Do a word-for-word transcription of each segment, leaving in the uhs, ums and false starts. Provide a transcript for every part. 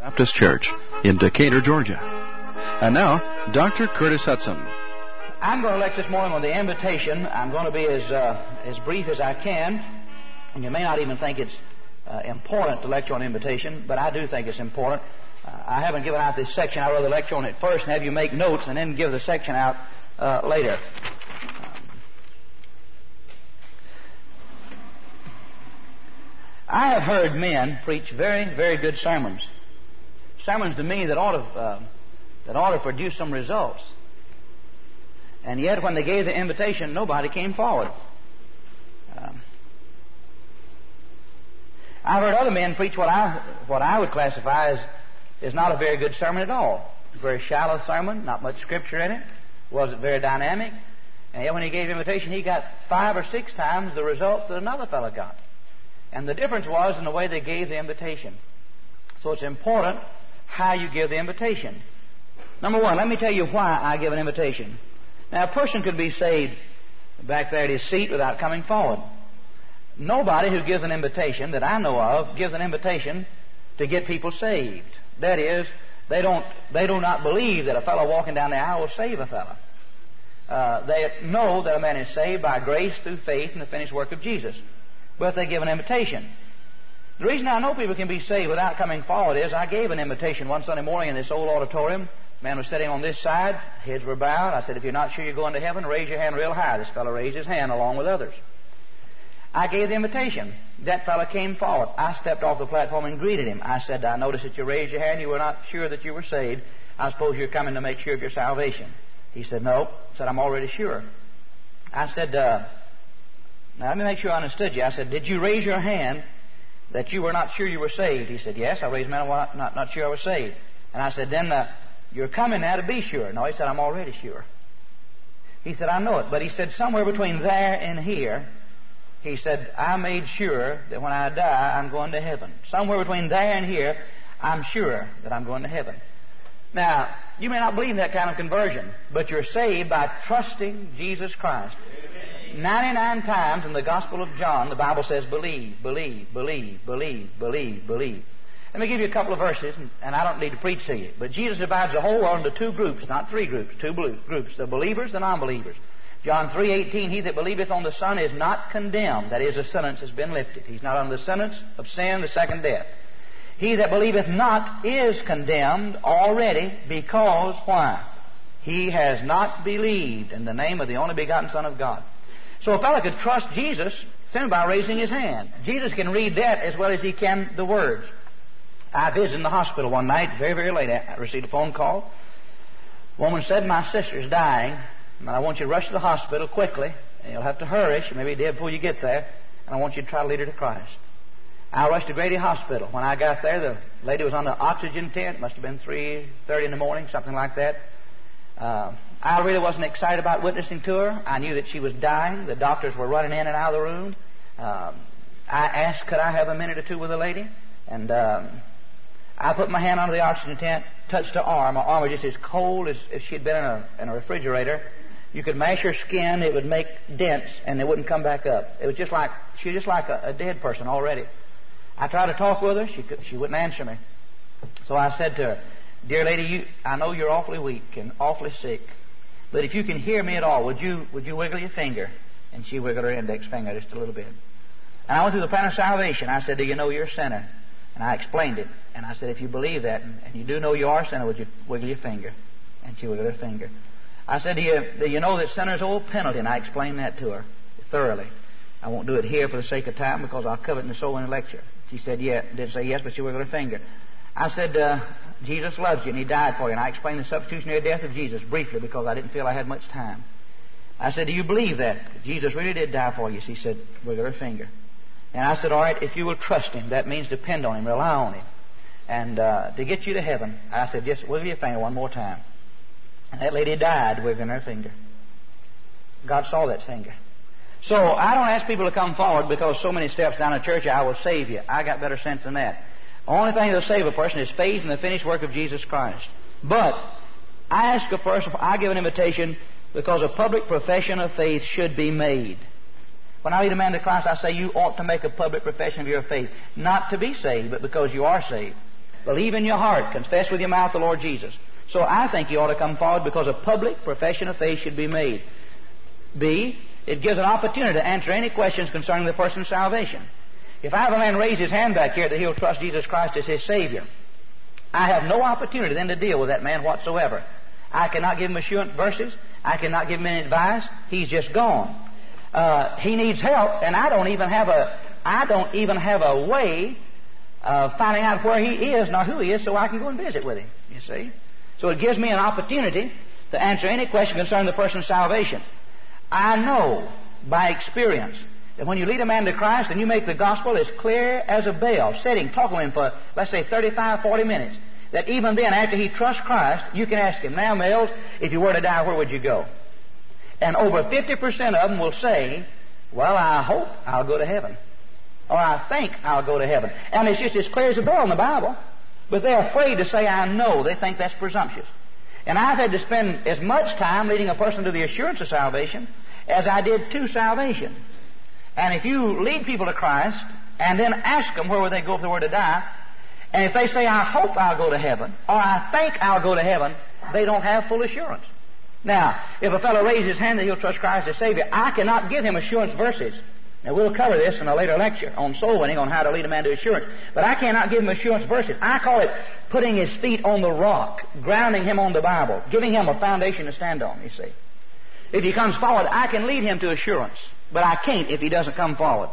Baptist Church in Decatur, Georgia. And now, Doctor Curtis Hudson. I'm going to lecture this morning on the invitation. I'm going to be as uh, as brief as I can. And you may not even think it's uh, important to lecture on invitation, but I do think it's important. Uh, I haven't given out this section. I'd rather lecture on it first and have you make notes and then give the section out uh, later. I have heard men preach very, very good sermons. Sermons to me that ought to, uh, that ought to produce some results. And yet when they gave the invitation, nobody came forward. Um, I've heard other men preach what I, what I would classify as is not a very good sermon at all. A very shallow sermon, not much scripture in it. Wasn't very dynamic. And yet when he gave invitation, he got five or six times the results that another fellow got. And the difference was in the way they gave the invitation. So it's important how you give the invitation. Number one, let me tell you why I give an invitation. Now, a person could be saved back there at his seat without coming forward. Nobody who gives an invitation that I know of gives an invitation to get people saved. That is, they don't, they do not believe that a fellow walking down the aisle will save a fellow. Uh, they know that a man is saved by grace through faith in the finished work of Jesus. But they give an invitation. The reason I know people can be saved without coming forward is I gave an invitation one Sunday morning in this old auditorium. A man was sitting on this side, heads were bowed. I said, if you're not sure you're going to heaven, raise your hand real high. This fellow raised his hand along with others. I gave the invitation. That fellow came forward. I stepped off the platform and greeted him. I said, I noticed that you raised your hand. You were not sure that you were saved. I suppose you're coming to make sure of your salvation. He said, no. I said, I'm already sure. I said, uh, now let me make sure I understood you. I said, did you raise your hand that you were not sure you were saved? He said, yes, I raised my hand, not, not sure I was saved. And I said, then uh, you're coming now to be sure. No, he said, I'm already sure. He said, I know it. But he said, somewhere between there and here, he said, I made sure that when I die, I'm going to heaven. Somewhere between there and here, I'm sure that I'm going to heaven. Now, you may not believe in that kind of conversion, but you're saved by trusting Jesus Christ. ninety-nine times in the Gospel of John, the Bible says, believe, believe, believe, believe, believe, believe. Let me give you a couple of verses, and, and I don't need to preach to you. But Jesus divides the whole world into two groups, not three groups, two groups, the believers, the non-believers. John three eighteen, he that believeth on the Son is not condemned. That is, the sentence has been lifted. He's not under the sentence of sin, the second death. He that believeth not is condemned already, because why? He has not believed in the name of the only begotten Son of God. So a fellow could trust Jesus simply by raising his hand. Jesus can read that as well as he can the words. I visited in the hospital one night, very, very late. I received a phone call. A woman said, my sister's dying, and I want you to rush to the hospital quickly, and you'll have to hurry. She may be dead before you get there, and I want you to try to lead her to Christ. I rushed to Grady Hospital. When I got there, the lady was on the oxygen tent. It must have been three thirty in the morning, something like that. Uh, I really wasn't excited about witnessing to her. I knew that she was dying. The doctors were running in and out of the room. Um, I asked, could I have a minute or two with the lady? And um, I put my hand under the oxygen tent, touched her arm. Her arm was just as cold as if she'd been in a, in a refrigerator. You could mash her skin, it would make dents, and it wouldn't come back up. It was just like, she was just like a, a dead person already. I tried to talk with her. She could, she wouldn't answer me. So I said to her, dear lady, you, I know you're awfully weak and awfully sick, but if you can hear me at all, would you would you wiggle your finger? And she wiggled her index finger just a little bit. And I went through the plan of salvation. I said, do you know you're a sinner? And I explained it. And I said, if you believe that and, and you do know you are a sinner, would you wiggle your finger? And she wiggled her finger. I said, do you, do you know that sinners owe a penalty? And I explained that to her thoroughly. I won't do it here for the sake of time because I'll cover it in the soul in the lecture. She said, yeah. Didn't say yes, but she wiggled her finger. I said, uh, Jesus loves you and He died for you. And I explained the substitutionary death of Jesus briefly because I didn't feel I had much time. I said, do you believe that Jesus really did die for you? She said, wiggle her finger. And I said, all right, if you will trust Him, that means depend on Him, rely on Him. And uh, to get you to heaven, I said, just wiggle your finger one more time. And that lady died wiggling her finger. God saw that finger. So I don't ask people to come forward because so many steps down the church, I will save you. I got better sense than that. The only thing that will save a person is faith in the finished work of Jesus Christ. But I ask a person, I give an invitation because a public profession of faith should be made. When I lead a man to Christ, I say you ought to make a public profession of your faith. Not to be saved, but because you are saved. believe in your heart, confess with your mouth the Lord Jesus. So I think you ought to come forward because a public profession of faith should be made. B, it gives an opportunity to answer any questions concerning the person's salvation. If I have a man raise his hand back here that he'll trust Jesus Christ as his Savior, I have no opportunity then to deal with that man whatsoever. I cannot give him assurance verses. I cannot give him any advice. He's just gone. Uh, he needs help, and I don't even have a I don't even have a way of finding out where he is nor who he is, so I can go and visit with him. You see, so it gives me an opportunity to answer any question concerning the person's salvation. I know by experience that when you lead a man to Christ and you make the gospel as clear as a bell, sitting, talking to him for, let's say, thirty-five, forty minutes, that even then, after he trusts Christ, you can ask him, now, Mills, if you were to die, where would you go? And over fifty percent of them will say, well, I hope I'll go to heaven. Or I think I'll go to heaven. And it's just as clear as a bell in the Bible. But they're afraid to say, I know. They think that's presumptuous. And I've had to spend as much time leading a person to the assurance of salvation as I did to salvation. And if you lead people to Christ and then ask them where would they go if they were to die, and if they say, I hope I'll go to heaven, or I think I'll go to heaven, they don't have full assurance. Now, if a fellow raises his hand that he'll trust Christ as Savior, I cannot give him assurance verses. Now, we'll cover this in a later lecture on soul winning, on how to lead a man to assurance. But I cannot give him assurance verses. I call it putting his feet on the rock, grounding him on the Bible, giving him a foundation to stand on, you see. If he comes forward, I can lead him to assurance. But I can't if he doesn't come forward.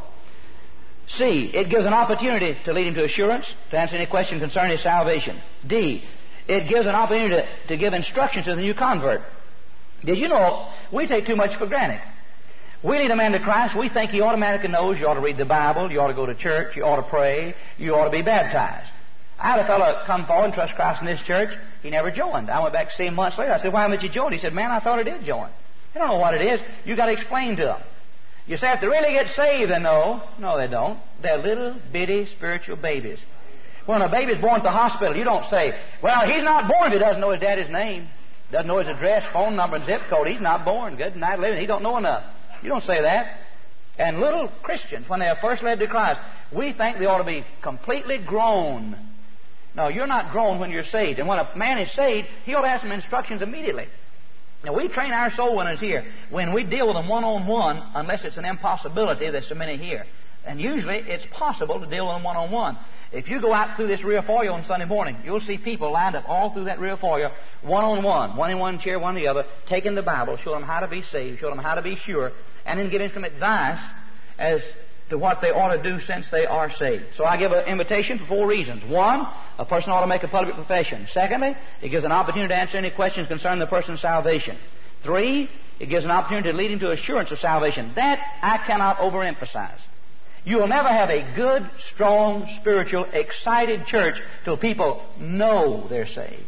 C, it gives an opportunity to lead him to assurance, to answer any question concerning his salvation. D, it gives an opportunity to, to give instructions to the new convert. Did you know we take too much for granted? We lead a man to Christ, we think he automatically knows you ought to read the Bible, you ought to go to church, you ought to pray, you ought to be baptized. I had a fellow come forward and trust Christ in this church. He never joined. I went back to see him months later. I said, why haven't you joined? He said, man, I thought I did join. They don't know what it is. You've got to explain to them. You say, if they really get saved, then no. No, they don't. They're little bitty spiritual babies. When a baby's born at the hospital, you don't say, well, he's not born if he doesn't know his daddy's name, doesn't know his address, phone number, and zip code. He's not born. Good night living. He don't know enough. You don't say that. And little Christians, when they are first led to Christ, we think they ought to be completely grown. No, you're not grown when you're saved. And when a man is saved, he ought to have some instructions immediately. Now, we train our soul winners here when we deal with them one-on-one, unless it's an impossibility. There's so many here. And usually it's possible to deal with them one-on-one. If you go out through this rear foyer on Sunday morning, you'll see people lined up all through that rear foyer, one-on-one, one in one chair, one in the other, taking the Bible, show them how to be saved, show them how to be sure, and then giving them advice as to what they ought to do since they are saved. So I give an invitation for four reasons. One, a person ought to make a public profession. Secondly, it gives an opportunity to answer any questions concerning the person's salvation. Three, it gives an opportunity to lead him to assurance of salvation. That I cannot overemphasize. You will never have a good, strong, spiritual, excited church till people know they're saved.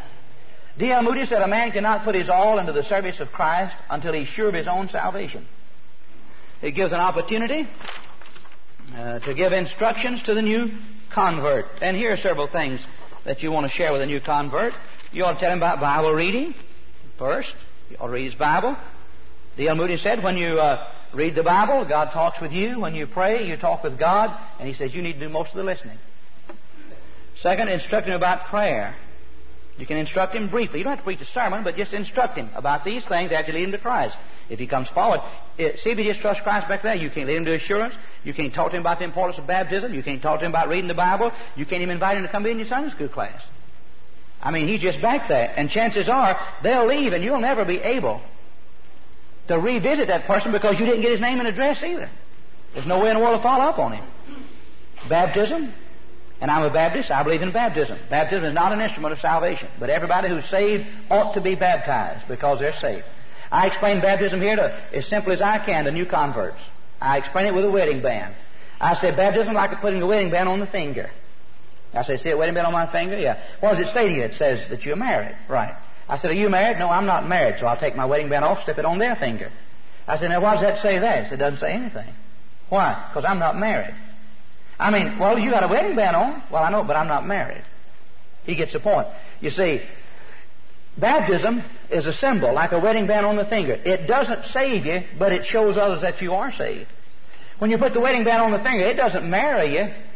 D L Moody said a man cannot put his all into the service of Christ until he's sure of his own salvation. It gives an opportunity uh, to give instructions to the new convert. And here are several things that you want to share with a new convert. You ought to tell him about Bible reading first. You ought to read his Bible. D L Moody said when you uh, read the Bible, God talks with you. When you pray, you talk with God. And he says you need to do most of the listening. Second, instruct him about prayer. You can instruct him briefly. You don't have to preach a sermon, but just instruct him about these things after you lead him to Christ. If he comes forward, it, see if he just trusts Christ back there. You can't lead him to assurance. You can't talk to him about the importance of baptism. You can't talk to him about reading the Bible. You can't even invite him to come in your Sunday school class. I mean, he's just back there. And chances are, they'll leave and you'll never be able to revisit that person because you didn't get his name and address either. There's no way in the world to follow up on him. Baptism. And I'm a Baptist. I believe in baptism. Baptism is not an instrument of salvation. But everybody who's saved ought to be baptized because they're saved. I explain baptism here to, as simply as I can to new converts. I explain it with a wedding band. I say baptism like putting a wedding band on the finger. I say, see a wedding band on my finger? Yeah. What does it say to you? It says that you're married. Right. I said, are you married? No, I'm not married. So I'll take my wedding band off, slip it on their finger. I said, now why does that say that? He said, it doesn't say anything. Why? Because I'm not married. I mean, well, you got a wedding band on. Well, I know, but I'm not married. He gets the point. You see, baptism is a symbol, like a wedding band on the finger. It doesn't save you, but it shows others that you are saved. When you put the wedding band on the finger, it doesn't marry you.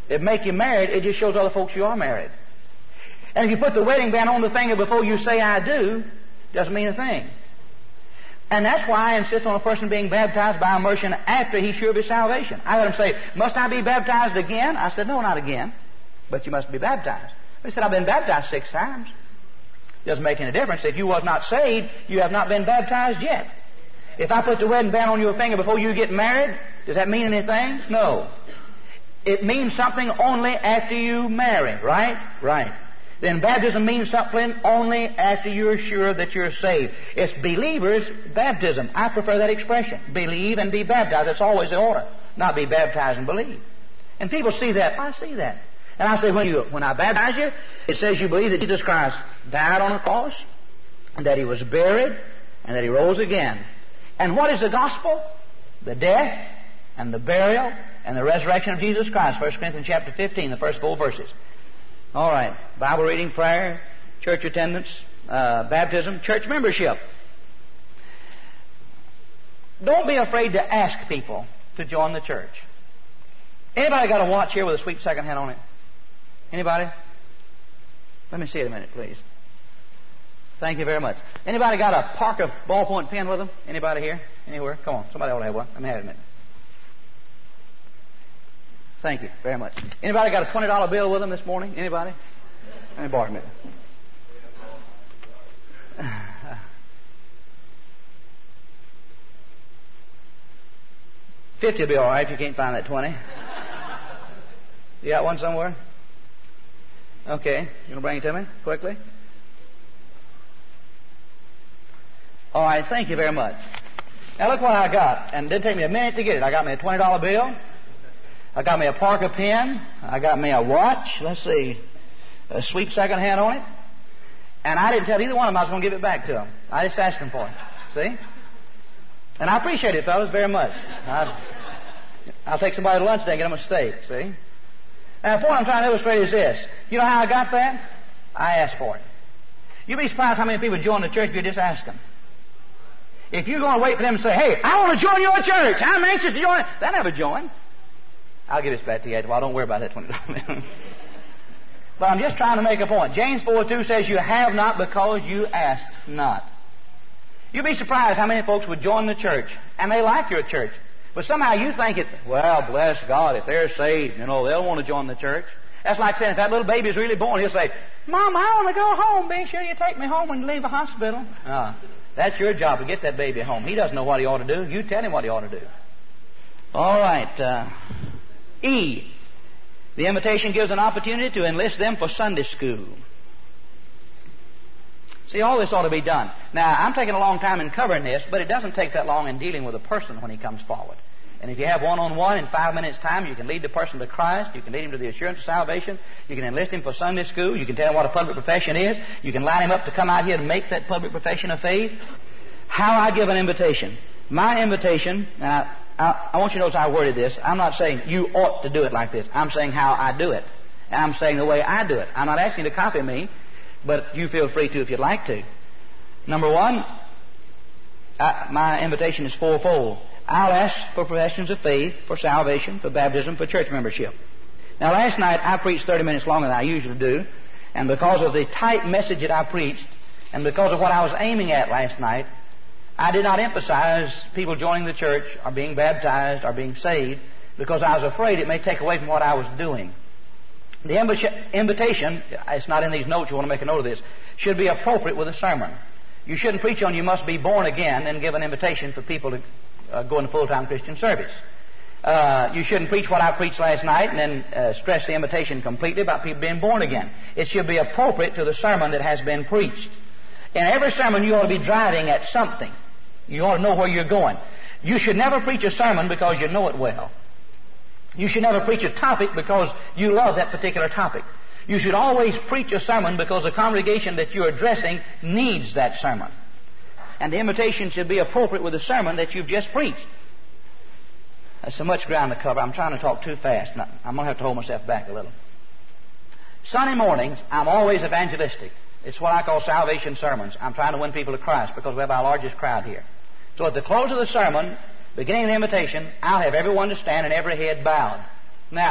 It make you married, it just shows other folks you are married. And if you put the wedding band on the finger before you say I do, doesn't mean a thing. And that's why I insist on a person being baptized by immersion after he's sure of his salvation. I let him say, must I be baptized again? I said, no, not again. But you must be baptized. He said, I've been baptized six times. Doesn't make any difference. If you was not saved, you have not been baptized yet. If I put the wedding band on your finger before you get married, does that mean anything? No. It means something only after you marry, right? Right. Then baptism means something only after you're sure that you're saved. It's believers' baptism. I prefer that expression. Believe and be baptized. That's always the order. Not be baptized and believe. And people see that. I see that. And I say, when you, when I baptize you, it says you believe that Jesus Christ died on the cross, and that He was buried, and that He rose again. And what is the gospel? The death, and the burial, and the resurrection of Jesus Christ. First Corinthians chapter fifteen, the first four verses. All right. Bible reading, prayer, church attendance, uh, baptism, church membership. Don't be afraid to ask people to join the church. Anybody got a watch here with a sweet second hand on it? Anybody? Let me see it a minute, please. Thank you very much. Anybody got a Parker ballpoint pen with them? Anybody here? Anywhere? Come on. Somebody ought to have one. Let me have it a minute. Thank you very much. Anybody got a twenty dollar bill with them this morning? Anybody? Let me borrow a minute. fifty will be all right if you can't find that twenty. You got one somewhere? Okay. You going to bring it to me quickly? All right. Thank you very much. Now look what I got. And it didn't take me a minute to get it. I got me a twenty dollar bill. I got me a Parker pen. I got me a watch. Let's see. A sweet second hand on it. And I didn't tell either one of them I was going to give it back to them. I just asked them for it. See? And I appreciate it, fellas, very much. I'd, I'll take somebody to lunch today and get them a steak. See? Now, the point I'm trying to illustrate is this. You know how I got that? I asked for it. You'd be surprised how many people join the church if you just ask them. If you're going to wait for them to say, hey, I want to join your church. I'm anxious to join. They'll never join. I'll give this back to you. Well, don't worry about that twenty dollars. But I'm just trying to make a point. James four two says you have not because you ask not. You'd be surprised how many folks would join the church, and they like your church. But somehow you think it, well, bless God, if they're saved, you know, they'll want to join the church. That's like saying if that little baby is really born, he'll say, Mom, I want to go home. Be sure you take me home when you leave the hospital. Uh, that's your job to get that baby home. He doesn't know what he ought to do. You tell him what he ought to do. All right. Uh, E. The invitation gives an opportunity to enlist them for Sunday school. See, all this ought to be done. Now, I'm taking a long time in covering this, but it doesn't take that long in dealing with a person when he comes forward. And if you have one-on-one in five minutes' time, you can lead the person to Christ. You can lead him to the assurance of salvation. You can enlist him for Sunday school. You can tell him what a public profession is. You can line him up to come out here and make that public profession of faith. How I give an invitation. My invitation, and I, I, I want you to notice how I worded this. I'm not saying you ought to do it like this. I'm saying how I do it. And I'm saying the way I do it. I'm not asking you to copy me, but you feel free to if you'd like to. Number one, I, my invitation is fourfold. I'll ask for professions of faith, for salvation, for baptism, for church membership. Now, last night I preached thirty minutes longer than I usually do, and because of the tight message that I preached, and because of what I was aiming at last night, I did not emphasize people joining the church or being baptized or being saved, because I was afraid it may take away from what I was doing. The invitation, it's not in these notes, you want to make a note of this, should be appropriate with a sermon. You shouldn't preach on you must be born again and give an invitation for people to uh, go into full-time Christian service. Uh, you shouldn't preach what I preached last night and then uh, stress the invitation completely about people being born again. It should be appropriate to the sermon that has been preached. In every sermon you ought to be driving at something. You ought to know where you're going. You should never preach a sermon because you know it well. You should never preach a topic because you love that particular topic. You should always preach a sermon because the congregation that you're addressing needs that sermon. And the invitation should be appropriate with the sermon that you've just preached. There's so much ground to cover. I'm trying to talk too fast, and I'm going to have to hold myself back a little. Sunday mornings, I'm always evangelistic. It's what I call salvation sermons. I'm trying to win people to Christ because we have our largest crowd here. So at the close of the sermon, beginning of the invitation, I'll have everyone to stand and every head bowed. Now,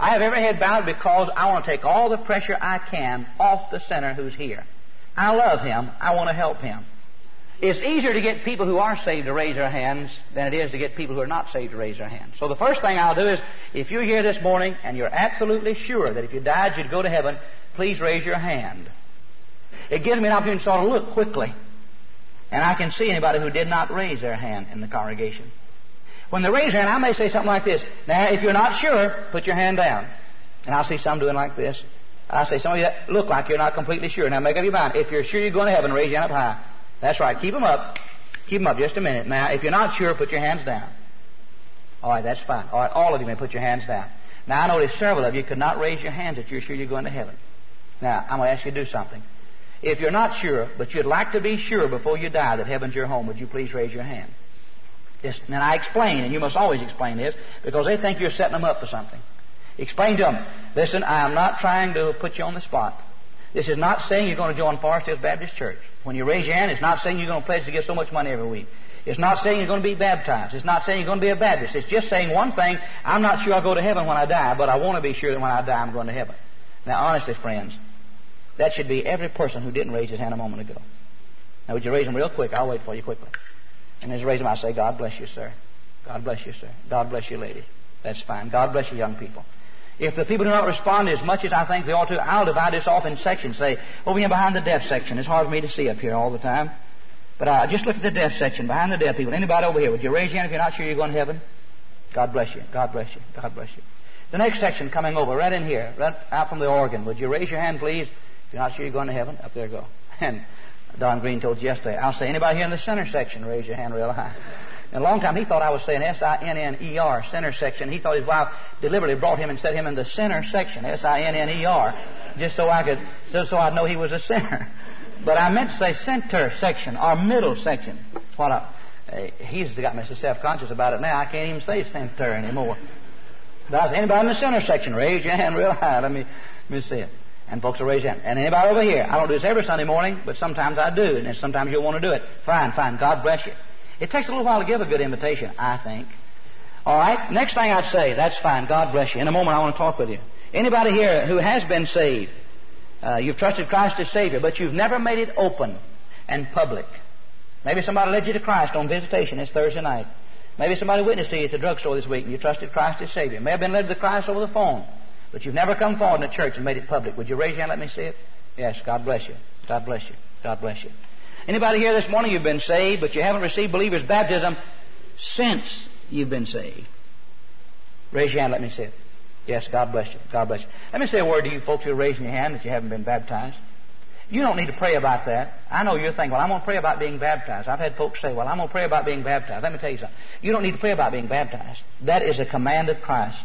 I have every head bowed because I want to take all the pressure I can off the sinner who's here. I love him. I want to help him. It's easier to get people who are saved to raise their hands than it is to get people who are not saved to raise their hands. So the first thing I'll do is, if you're here this morning and you're absolutely sure that if you died you'd go to heaven, please raise your hand. It gives me an opportunity to sort of look quickly, and I can see anybody who did not raise their hand in the congregation. When they raise their hand, I may say something like this. Now, if you're not sure, put your hand down. And I'll see some doing like this. I'll say, some of you that look like you're not completely sure. Now, make up your mind. If you're sure you're going to heaven, raise your hand up high. That's right. Keep them up. Keep them up just a minute. Now, if you're not sure, put your hands down. All right, that's fine. All right, all of you may put your hands down. Now, I notice several of you could not raise your hands if you're sure you're going to heaven. Now, I'm going to ask you to do something. If you're not sure, but you'd like to be sure before you die that heaven's your home, would you please raise your hand? This, and I explain, and you must always explain this, because they think you're setting them up for something. Explain to them, listen, I am not trying to put you on the spot. This is not saying you're going to join Forest Hills Baptist Church. When you raise your hand, it's not saying you're going to pledge to give so much money every week. It's not saying you're going to be baptized. It's not saying you're going to be a Baptist. It's just saying one thing, I'm not sure I'll go to heaven when I die, but I want to be sure that when I die I'm going to heaven. Now, honestly, friends, that should be every person who didn't raise his hand a moment ago. Now, would you raise them real quick? I'll wait for you quickly. And as you raise them, I'll say, God bless you, sir. God bless you, sir. God bless you, lady. That's fine. God bless you, young people. If the people do not respond as much as I think they ought to, I'll divide this off in sections. Say, over here behind the deaf section. It's hard for me to see up here all the time. But uh, just look at the deaf section, behind the deaf people. Anybody over here, would you raise your hand if you're not sure you're going to heaven? God bless you. God bless you. God bless you. The next section coming over, right in here, right out from the organ. Would you raise your hand, please? If you're not sure you're going to heaven, up there go. And Don Green told you yesterday. I'll say, anybody here in the center section, raise your hand real high. In a long time, he thought I was saying S I N N E R, center section. He thought his wife deliberately brought him and set him in the center section, S I N N E R, just so I could, just so I'd know he was a sinner. But I meant to say center section, or middle section. What I, uh, he's got me so self-conscious about it now, I can't even say center anymore. But I was, anybody in the center section, raise your hand real high. Let me, let me see it. And folks will raise your hand. And anybody over here, I don't do this every Sunday morning, but sometimes I do, and sometimes you'll want to do it. Fine, fine. God bless you. It takes a little while to give a good invitation, I think. All right? Next thing I'd say, that's fine. God bless you. In a moment, I want to talk with you. Anybody here who has been saved, uh, you've trusted Christ as Savior, but you've never made it open and public. Maybe somebody led you to Christ on visitation this Thursday night. Maybe somebody witnessed to you at the drugstore this week and you trusted Christ as Savior. May have been led to Christ over the phone, but you've never come forward in a church and made it public. Would you raise your hand and let me see it? Yes, God bless you. God bless you. God bless you. Anybody here this morning, you've been saved, but you haven't received believer's baptism since you've been saved? Raise your hand, let me see it. Yes, God bless you. God bless you. Let me say a word to you folks who are raising your hand that you haven't been baptized. You don't need to pray about that. I know you're thinking, well, I'm going to pray about being baptized. I've had folks say, well, I'm going to pray about being baptized. Let me tell you something. You don't need to pray about being baptized. That is a command of Christ.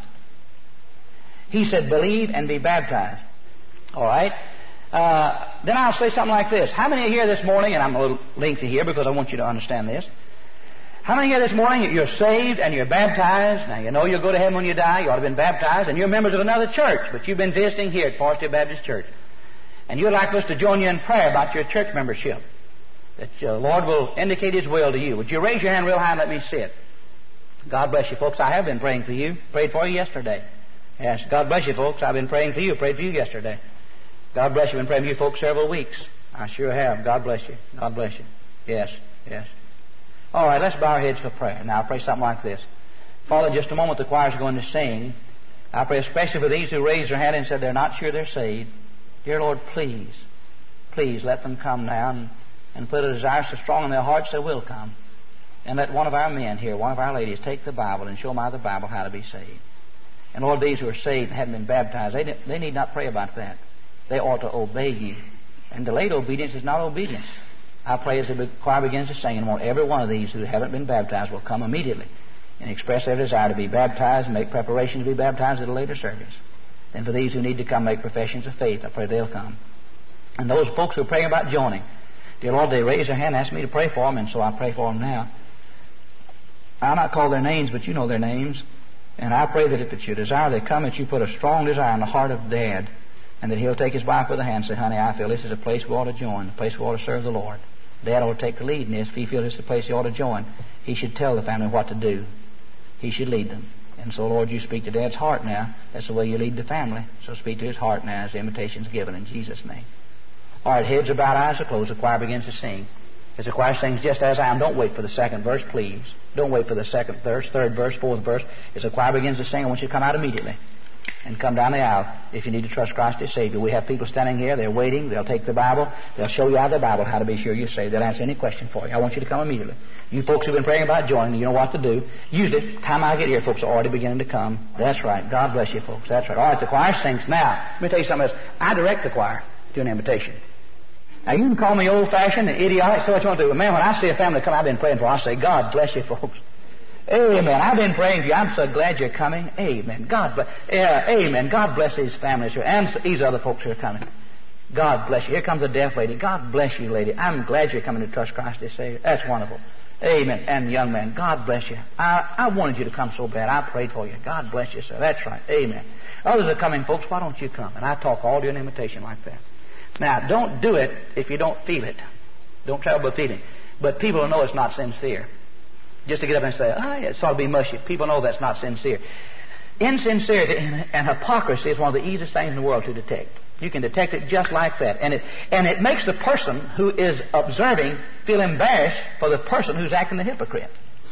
He said, believe and be baptized. All right? Uh, then I'll say something like this. How many are here this morning, and I'm a little lengthy here because I want you to understand this. How many here this morning, you're saved and you're baptized? Now, you know you'll go to heaven when you die. You ought to have been baptized. And you're members of another church, but you've been visiting here at Forest Hill Baptist Church. And you'd like us to join you in prayer about your church membership. That the Lord will indicate His will to you. Would you raise your hand real high and let me see it? God bless you, folks. I have been praying for you. Prayed for you yesterday. Yes, God bless you, folks. I've been praying for you. Prayed for you yesterday. God bless you. I've been praying for you folks several weeks. I sure have. God bless you. God bless you. Yes, yes. All right, let's bow our heads for prayer. Now, I'll pray something like this. Father, in just a moment, the choir's going to sing. I pray especially for these who raised their hand and said they're not sure they're saved. Dear Lord, please, please let them come now and, and put a desire so strong in their hearts they will come. And let one of our men here, one of our ladies, take the Bible and show them out of the Bible how to be saved. And Lord, these who are saved and haven't been baptized, they, they need not pray about that. They ought to obey you. And delayed obedience is not obedience. I pray as the choir begins to sing, and every one of these who haven't been baptized will come immediately and express their desire to be baptized and make preparations to be baptized at a later service. And for these who need to come make professions of faith, I pray they'll come. And those folks who are praying about joining, dear Lord, they raise their hand and ask me to pray for them, and so I pray for them now. I'll not call their names, but you know their names. And I pray that if it's your desire they come, that you put a strong desire in the heart of Dad, and that he'll take his wife by the hand and say, honey, I feel this is a place we ought to join, a place we ought to serve the Lord. Dad ought to take the lead in this. If he feels this is the place he ought to join, he should tell the family what to do. He should lead them. And so, Lord, you speak to Dad's heart now. That's the way you lead the family. So speak to his heart now as the invitation's given in Jesus' name. All right, heads are bowed, eyes are closed. The choir begins to sing. As the choir sings, just as I am, don't wait for the second verse, please. Don't wait for the second verse, third verse, fourth verse. As the choir begins to sing, I want you to come out immediately and come down the aisle if you need to trust Christ as Savior. We have people standing here. They're waiting. They'll take the Bible. They'll show you out of the Bible how to be sure you're saved. They'll answer any question for you. I want you to come immediately. You folks who've been praying about joining, you know what to do. Usually, the time I get here, folks are already beginning to come. That's right. God bless you, folks. That's right. All right, the choir sings. Now, let me tell you something else. I direct the choir to an invitation. Now, you can call me old-fashioned and idiotic, so what you want to do. But man, when I see a family come I've been praying for, I say, God bless you, folks. Amen. I've been praying for you. I'm so glad you're coming. Amen. God bless. Yeah, amen. God bless these families here and these other folks who are coming. God bless you. Here comes a deaf lady. God bless you, lady. I'm glad you're coming to trust Christ as Savior. That's wonderful. Amen. And young man, God bless you. I, I wanted you to come so bad. I prayed for you. God bless you, sir. That's right. Amen. Others are coming, folks. Why don't you come? And I talk all to you an invitation like that. Now, don't do it if you don't feel it. Don't travel with feeling. But people will know it's not sincere. Just to get up and say, oh, yeah, it ought to be mushy. People know that's not sincere. Insincerity and hypocrisy is one of the easiest things in the world to detect. You can detect it just like that. And it, and it makes the person who is observing feel embarrassed for the person who's acting the hypocrite.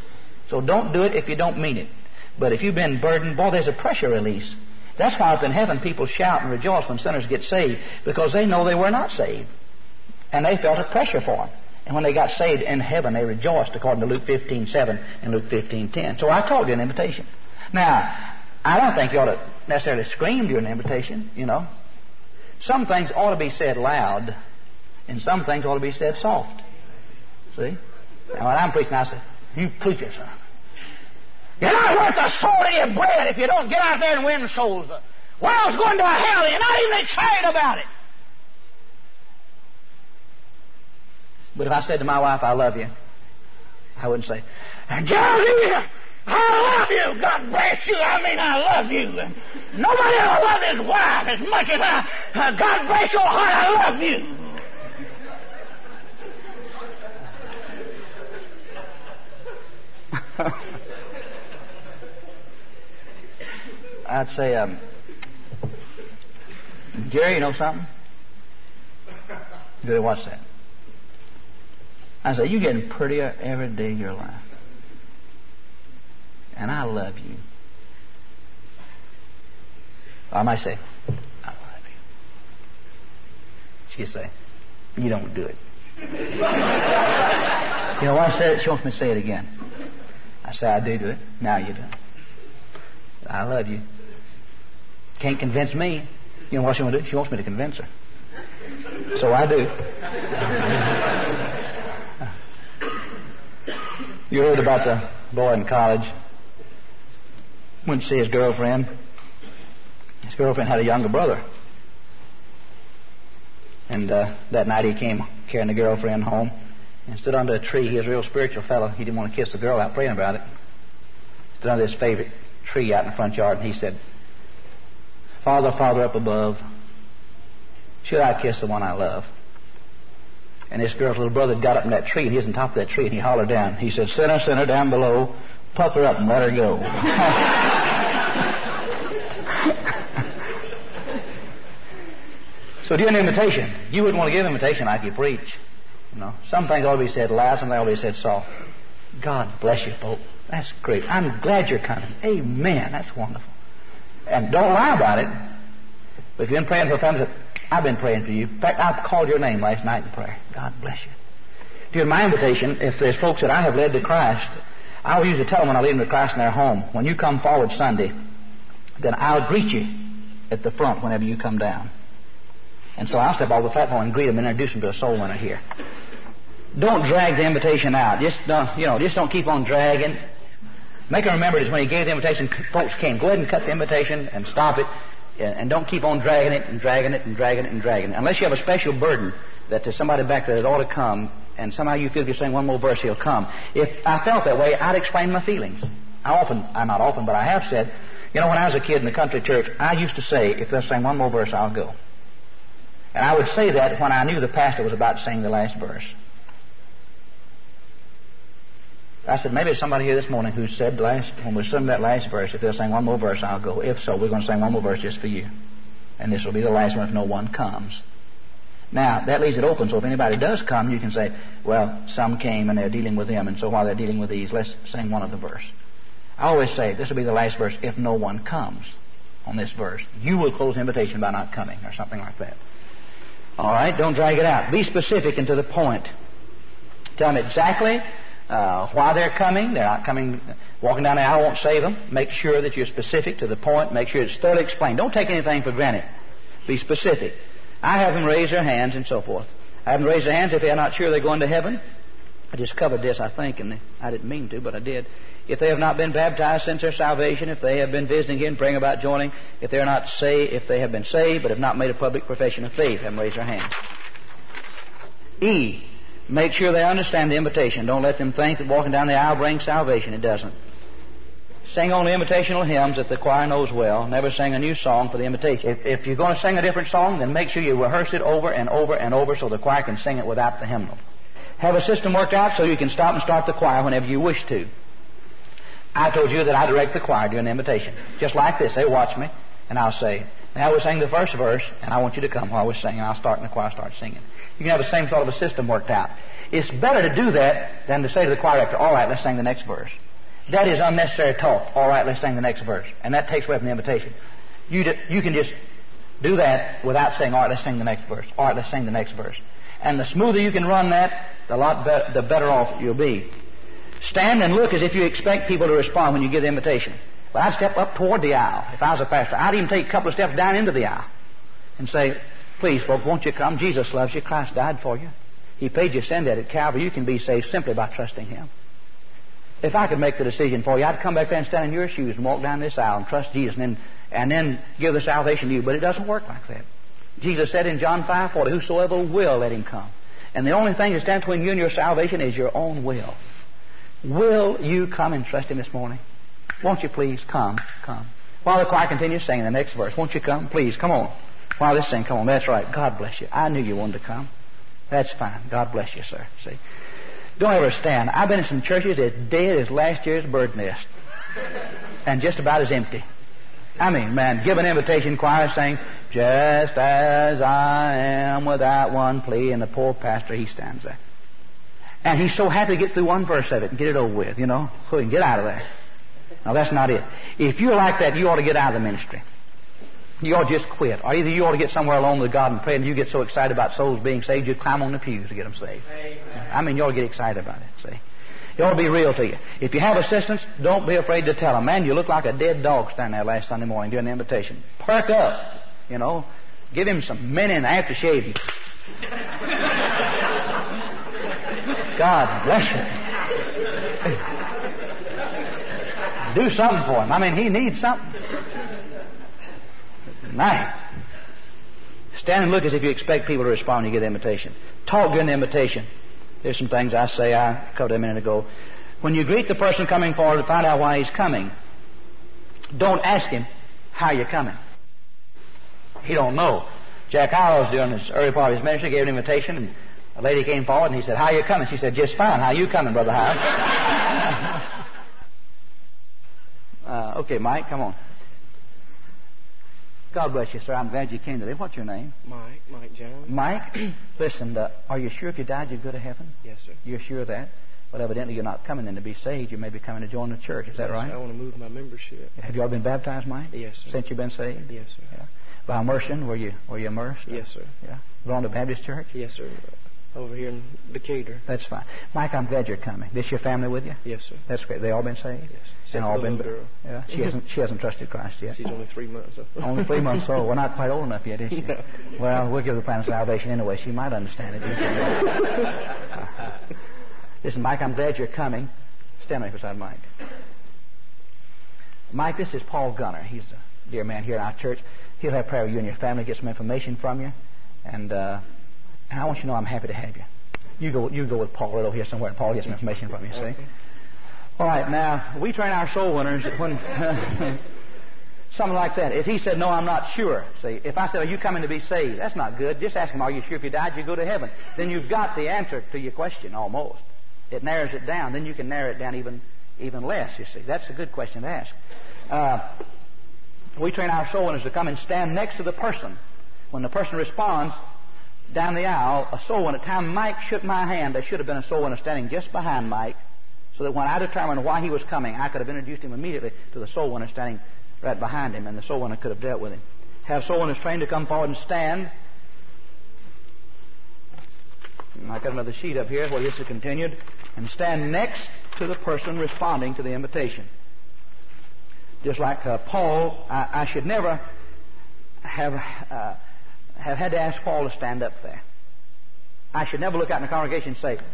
So don't do it if you don't mean it. But if you've been burdened, boy, there's a pressure release. That's why up in heaven people shout and rejoice when sinners get saved, because they know they were not saved. And they felt a pressure for them. And when they got saved in heaven, they rejoiced, according to Luke fifteen seven and Luke fifteen ten. So I told you an invitation. Now, I don't think you ought to necessarily scream during an invitation, you know. Some things ought to be said loud, and some things ought to be said soft. See? Now, when I'm preaching, I say, you preacher, son. You're not worth a soul of your bread if you don't get out there and win souls. The world's going to hell, and you're not even excited about it. But if I said to my wife, I love you, I wouldn't say, Geraldine, I love you. God bless you. I mean, I love you. And nobody ever loved his wife as much as I. Uh, God bless your heart. I love you. I'd say, um, Jerry, you know something? Jerry, what's that? I say, you're getting prettier every day of your life. And I love you. Or I might say, I love you. She'd say, you don't do it. You know what I said? She wants me to say it again. I say, I do do it. Now you do. I love you. Can't convince me. You know what she wants to do? She wants me to convince her. So I do. You heard about the boy in college. Went to see his girlfriend. His girlfriend had a younger brother. And uh, that night he came carrying the girlfriend home and stood under a tree. He was a real spiritual fellow. He didn't want to kiss the girl out praying about it. Stood under his favorite tree out in the front yard, and he said, Father, Father up above, should I kiss the one I love? And this girl's little brother got up in that tree, and he was on top of that tree, and he hollered down. He said, Sinner, sinner, down below, pucker up and let her go. So do an invitation. You wouldn't want to give an invitation like you preach. You know, some things ought to be said loud, some things ought to be said soft. God bless you, folks. That's great. I'm glad you're coming. Amen. That's wonderful. And don't lie about it. But if you've been praying for family, I've been praying for you. In fact, I called your name last night in prayer. God bless you. During my invitation, if there's folks that I have led to Christ, I will usually tell them when I lead them to Christ in their home, when you come forward Sunday, then I'll greet you at the front whenever you come down. And so I'll step off the platform and greet them and introduce them to a soul winner here. Don't drag the invitation out. Just don't, you know, just don't keep on dragging. Make them remember that when he gave the invitation, folks came. Go ahead and cut the invitation and stop it. And don't keep on dragging it and dragging it and dragging it and dragging it. Unless you have a special burden that there's somebody back there that ought to come, and somehow you feel if you sing one more verse, he'll come. If I felt that way, I'd explain my feelings. I often, I'm not often, but I have said, you know, when I was a kid in the country church, I used to say, if they'll sing one more verse, I'll go. And I would say that when I knew the pastor was about to sing the last verse. I said, maybe there's somebody here this morning who said last, when we sung that last verse, if they'll sing one more verse, I'll go. If so, we're going to sing one more verse just for you. And this will be the last one if no one comes. Now, that leaves it open, so if anybody does come, you can say, well, some came and they're dealing with them, and so while they're dealing with these, let's sing one of the verse. I always say, this will be the last verse if no one comes on this verse. You will close the invitation by not coming, or something like that. All right, don't drag it out. Be specific and to the point. Tell them exactly uh, why they're coming. They're not coming, walking down the aisle won't save them. Make sure that you're specific to the point. Make sure it's thoroughly explained. Don't take anything for granted. Be specific. I have them raise their hands and so forth. I have them raise their hands if they're not sure they're going to heaven. I just covered this, I think, and I didn't mean to, but I did. If they have not been baptized since their salvation, if they have been visiting again, praying about joining, if they're not saved, if they have been saved but have not made a public profession of faith, have them raise their hands. E, make sure they understand the invitation. Don't let them think that walking down the aisle brings salvation. It doesn't. Sing only invitational hymns that the choir knows well. Never sing a new song for the invitation. If, if you're going to sing a different song, then make sure you rehearse it over and over and over so the choir can sing it without the hymnal. Have a system worked out so you can stop and start the choir whenever you wish to. I told you that I direct the choir during the invitation. Just like this. They watch me, and I'll say, now we'll sing the first verse, and I want you to come while we're singing. I'll start, and the choir starts singing. You can have the same sort of a system worked out. It's better to do that than to say to the choir director, all right, let's sing the next verse. That is unnecessary talk. All right, let's sing the next verse. And that takes away from the invitation. You, do, you can just do that without saying, all right, let's sing the next verse. All right, let's sing the next verse. And the smoother you can run that, the lot be- the better off you'll be. Stand and look as if you expect people to respond when you give the invitation. But I'd step up toward the aisle. If I was a pastor, I'd even take a couple of steps down into the aisle and say, please, folks, won't you come? Jesus loves you. Christ died for you. He paid your sin debt at Calvary. You can be saved simply by trusting Him. If I could make the decision for you, I'd come back there and stand in your shoes and walk down this aisle and trust Jesus and then, and then give the salvation to you. But it doesn't work like that. Jesus said in John five forty, whosoever will, let him come. And the only thing that stands between you and your salvation is your own will. Will you come and trust Him this morning? Won't you please come, come. While the choir continues singing the next verse, won't you come? Please, come on. While this sing, come on. That's right. God bless you. I knew you wanted to come. That's fine. God bless you, sir. See? Don't ever stand. I've been in some churches as dead as last year's bird nest. And just about as empty. I mean, man, give an invitation, choir saying, just as I am without one plea, and the poor pastor, he stands there. And he's so happy to get through one verse of it and get it over with, you know, so he can get out of there. Now, that's not it. If you're like that, you ought to get out of the ministry. You ought to just quit. Or either you ought to get somewhere alone with God and pray, and you get so excited about souls being saved, you climb on the pews to get them saved. Amen. I mean, you ought to get excited about it, see. It ought to be real to you. If you have assistants, don't be afraid to tell them, man, you look like a dead dog standing there last Sunday morning during the invitation. Perk up, you know. Give him some menin aftershave. God bless you. Do something for him. I mean, he needs something. Night. Stand and look as if you expect people to respond when you get the invitation. Talk during the invitation. There's some things I say, I covered a minute ago. When you greet the person coming forward to find out why he's coming, don't ask him how you're coming. He don't know. Jack Howells, during his early part of his ministry, gave an invitation, and a lady came forward and he said, how you coming? She said, just fine. How you coming, Brother Howells? uh, okay, Mike, come on. God bless you, sir. I'm glad you came today. What's your name? Mike. Mike Jones. Mike, listen, uh, are you sure if you died you'd go to heaven? Yes, sir. You're sure of that? Well, evidently you're not coming in to be saved. You may be coming to join the church. Is that yes, right? Sir. I want to move my membership. Have you all been baptized, Mike? Yes, sir. Since you've been saved? Yes, sir. Yeah. By immersion, were you were you immersed? Yes, sir. Yeah. Belong to Baptist Church? Yes, sir. Over here in Decatur. That's fine. Mike, I'm glad you're coming. This your family with you? Yes, sir. That's great. They all been saved? Yes. And all been. Girl. Yeah. She hasn't. She hasn't trusted Christ yet. She's only three months old. Only three months old. Well, not quite old enough yet, is she? No. Well, we'll give her the plan of salvation anyway. She might understand it. uh, listen, Mike, I'm glad you're coming. Stand right beside Mike. Mike, this is Paul Gunner. He's a dear man here in our church. He'll have prayer with you and your family, get some information from you, and uh, and I want you to know I'm happy to have you. You go, you go with Paul right over here somewhere, and Paul gets some information from you. See. Okay. All right, now, we train our soul winners when something like that. If he said, no, I'm not sure, see, if I said, are you coming to be saved? That's not good. Just ask him, are you sure if you died, you go to heaven? Then you've got the answer to your question, almost. It narrows it down. Then you can narrow it down even even less, you see. That's a good question to ask. Uh, we train our soul winners to come and stand next to the person. When the person responds down the aisle, a soul winner, at the time Mike shook my hand, there should have been a soul winner standing just behind Mike, so that when I determined why he was coming, I could have introduced him immediately to the soul winner standing right behind him, and the soul winner could have dealt with him. Have soul winners trained to come forward and stand. I got another sheet up here where this is continued. And stand next to the person responding to the invitation. Just like uh, Paul, I, I should never have uh, have had to ask Paul to stand up there. I should never look out in the congregation and say,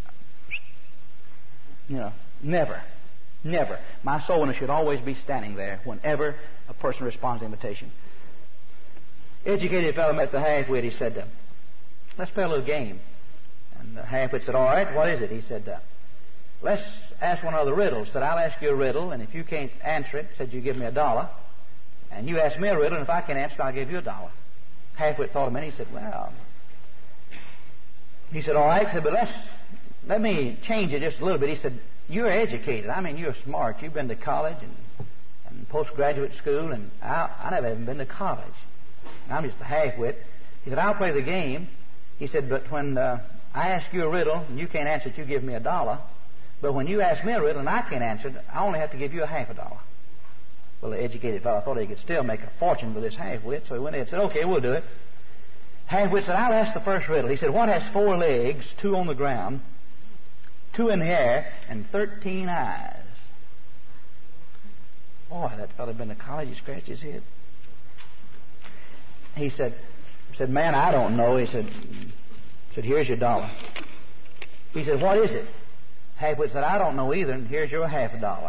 you know, never, never. My soul winner should always be standing there whenever a person responds to the invitation. Educated fellow met the half-wit. He said, uh, let's play a little game. And the half-wit said, all right, what is it? He said, uh, let's ask one of the riddles. Said, I'll ask you a riddle, and if you can't answer it, said, you give me a dollar. And you ask me a riddle, and if I can't answer it, I'll give you a dollar. Half-wit thought a minute. He said, well, he said, all right. He said, but let's, let me change it just a little bit. He said, you're educated. I mean, you're smart. You've been to college and, and postgraduate school, and I, I never even been to college. And I'm just a half-wit. He said, I'll play the game. He said, but when uh, I ask you a riddle and you can't answer it, you give me a dollar. But when you ask me a riddle and I can't answer it, I only have to give you a half a dollar. Well, the educated fellow thought he could still make a fortune with his half-wit, so he went in and said, okay, we'll do it. Half-wit said, I'll ask the first riddle. He said, what has four legs, two on the ground, two in the air, and thirteen eyes? Boy, that fellow had been to college. He scratched his head. He said, he said, man, I don't know. He said, said, here's your dollar. He said, what is it? Half-wit said, I don't know either, and here's your half a dollar.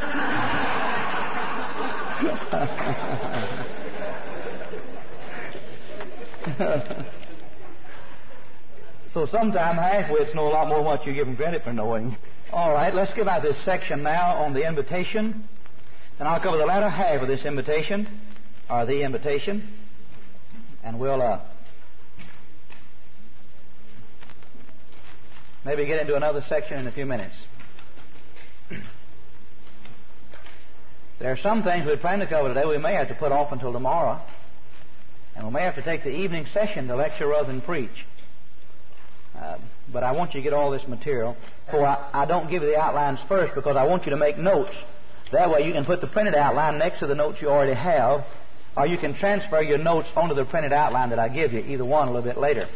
So sometimes half-wits know a lot more than what you give them credit for knowing. All right, let's give out this section now on the invitation. And I'll cover the latter half of this invitation, or the invitation. And we'll uh, maybe get into another section in a few minutes. There are some things we plan to cover today we may have to put off until tomorrow. And we may have to take the evening session to lecture rather than preach. Uh, but I want you to get all this material. For I, I don't give you the outlines first because I want you to make notes. That way you can put the printed outline next to the notes you already have, or you can transfer your notes onto the printed outline that I give you, either one a little bit later.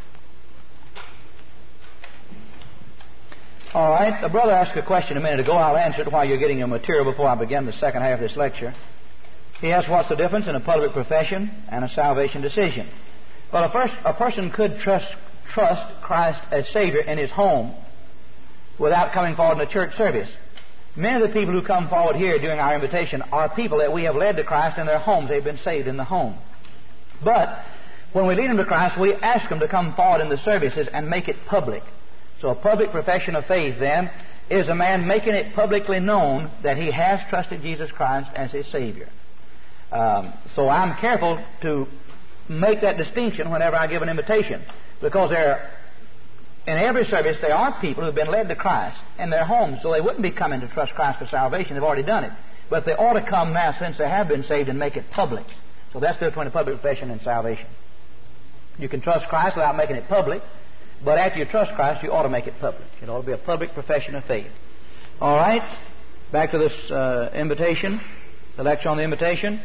All right, the brother asked a question a minute ago. I'll answer it while you're getting your material before I begin the second half of this lecture. He asked, what's the difference in a public profession and a salvation decision? Well, a, first, a person could trust, trust Christ as Savior in his home without coming forward in a church service. Many of the people who come forward here during our invitation are people that we have led to Christ in their homes. They've been saved in the home. But when we lead them to Christ, we ask them to come forward in the services and make it public. So a public profession of faith, then, is a man making it publicly known that he has trusted Jesus Christ as his Savior. Um, so I'm careful to make that distinction whenever I give an invitation, because there, in every service, there are people who have been led to Christ in their homes, so they wouldn't be coming to trust Christ for salvation. They've already done it. But they ought to come now, since they have been saved, and make it public. So that's the difference between a public profession and salvation. You can trust Christ without making it public, but after you trust Christ, you ought to make it public. It ought to be a public profession of faith. All right, back to this uh, invitation, the lecture on the invitation.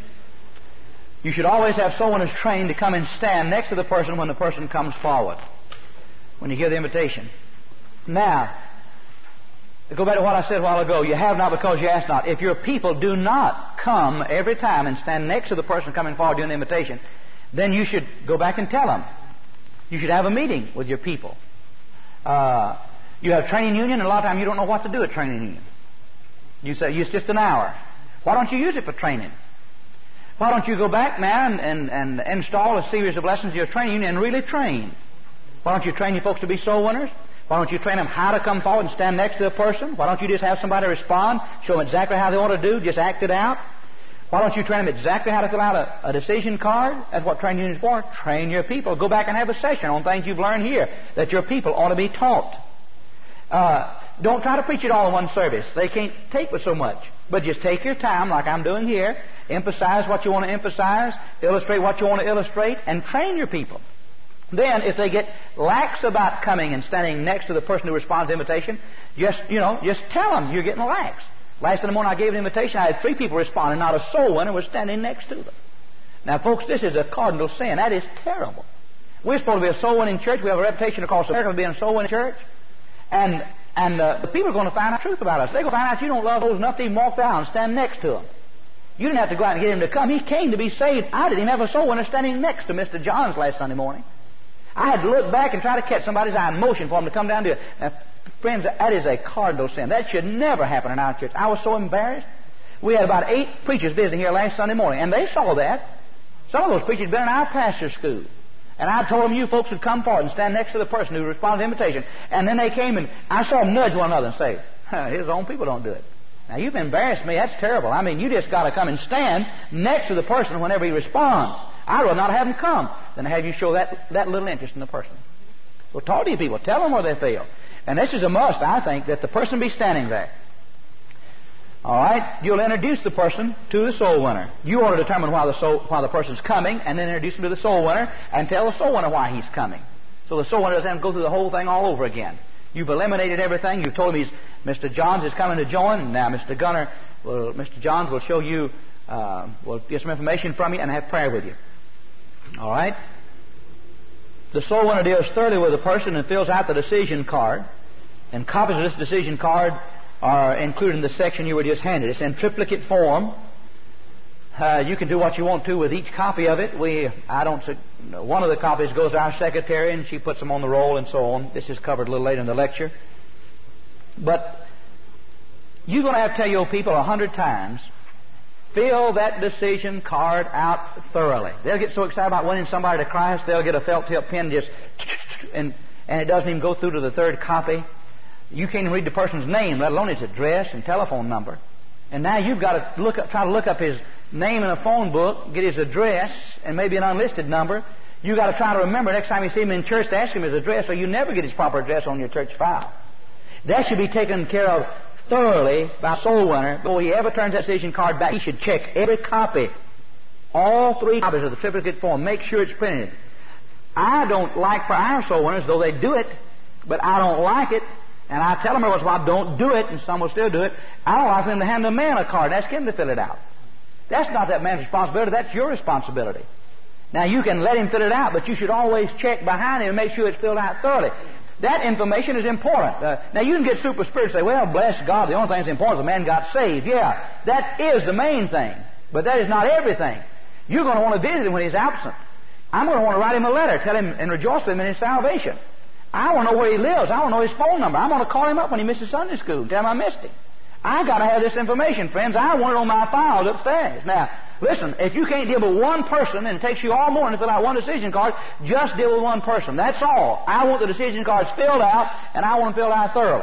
You should always have someone who's trained to come and stand next to the person when the person comes forward, when you hear the invitation. Now, to go back to what I said a while ago, you have not because you ask not. If your people do not come every time and stand next to the person coming forward during the invitation, then you should go back and tell them. You should have a meeting with your people. Uh, you have training union, and a lot of times you don't know what to do at training union. You say, it's just an hour. Why don't you use it for training? Why don't you go back now and, and, and install a series of lessons in your training union and really train? Why don't you train your folks to be soul winners? Why don't you train them how to come forward and stand next to a person? Why don't you just have somebody respond, show them exactly how they ought to do, just act it out? Why don't you train them exactly how to fill out a, a decision card? That's what training union is for. Train your people. Go back and have a session on things you've learned here that your people ought to be taught. Uh, Don't try to preach it all in one service. They can't take with so much. But just take your time, like I'm doing here. Emphasize what you want to emphasize. Illustrate what you want to illustrate. And train your people. Then, if they get lax about coming and standing next to the person who responds to the invitation, just, you know, just tell them you're getting lax. Last Sunday morning I gave an invitation. I had three people respond, and not a soul winner was standing next to them. Now, folks, this is a cardinal sin. That is terrible. We're supposed to be a soul-winning church. We have a reputation across America of being a soul-winning church. And and uh, the people are going to find out the truth about us. They're going to find out you don't love those enough to even walk down and stand next to them. You didn't have to go out and get him to come. He came to be saved. I didn't even have a soul winner standing next to Mister Johns last Sunday morning. I had to look back and try to catch somebody's eye in motion for him to come down to it. Now, friends, that is a cardinal sin. That should never happen in our church. I was so embarrassed. We had about eight preachers visiting here last Sunday morning, and they saw that. Some of those preachers had been in our pastor's school. And I told them you folks would come forward and stand next to the person who responded to the invitation. And then they came and I saw them nudge one another and say, his own people don't do it. Now, you've embarrassed me. That's terrible. I mean, you just got to come and stand next to the person whenever he responds. I'd rather not have him come than have you show that, that little interest in the person. So talk to your people. Tell them where they feel. And this is a must, I think, that the person be standing there. All right? You'll introduce the person to the soul winner. You ought to determine why the soul, why the person's coming, and then introduce him to the soul winner, and tell the soul winner why he's coming. So the soul winner doesn't have to go through the whole thing all over again. You've eliminated everything. You've told him he's Mister Johns is coming to join. Now, Mister Gunner, will, Mister Johns will show you, uh, will get some information from you and have prayer with you. All right? The soul winner deals thoroughly with the person and fills out the decision card. And copies of this decision card are included in the section you were just handed. It's in triplicate form. Uh, you can do what you want to with each copy of it. We, I don't. One of the copies goes to our secretary, and she puts them on the roll, and so on. This is covered a little later in the lecture. But you're going to have to tell your people a hundred times, fill that decision card out thoroughly. They'll get so excited about winning somebody to Christ, they'll get a felt tip pen just, and and it doesn't even go through to the third copy. You can't even read the person's name, let alone his address and telephone number. And now you've got to look up, try to look up his name in a phone book, get his address, and maybe an unlisted number. You've got to try to remember next time you see him in church to ask him his address, or you never get his proper address on your church file. That should be taken care of thoroughly by a soul winner. Before he ever turns that decision card back, he should check every copy, all three copies of the triplicate form, make sure it's printed. I don't like for our soul winners, though they do it, but I don't like it. And I tell them every once in a while, don't do it, and some will still do it. I don't like them to hand the man a card and ask him to fill it out. That's not that man's responsibility, that's your responsibility. Now, you can let him fill it out, but you should always check behind him and make sure it's filled out thoroughly. That information is important. Uh, now, you can get super spiritual and say, well, bless God, the only thing that's important is the man got saved. Yeah, that is the main thing, but that is not everything. You're going to want to visit him when he's absent. I'm going to want to write him a letter, tell him and rejoice with him in his salvation. I want to know where he lives. I want to know his phone number. I'm going to call him up when he misses Sunday school and tell him I missed him. I've got to have this information, friends. I want it on my files upstairs. Now, listen, if you can't deal with one person and it takes you all morning to fill out one decision card, just deal with one person. That's all. I want the decision cards filled out, and I want them filled out thoroughly.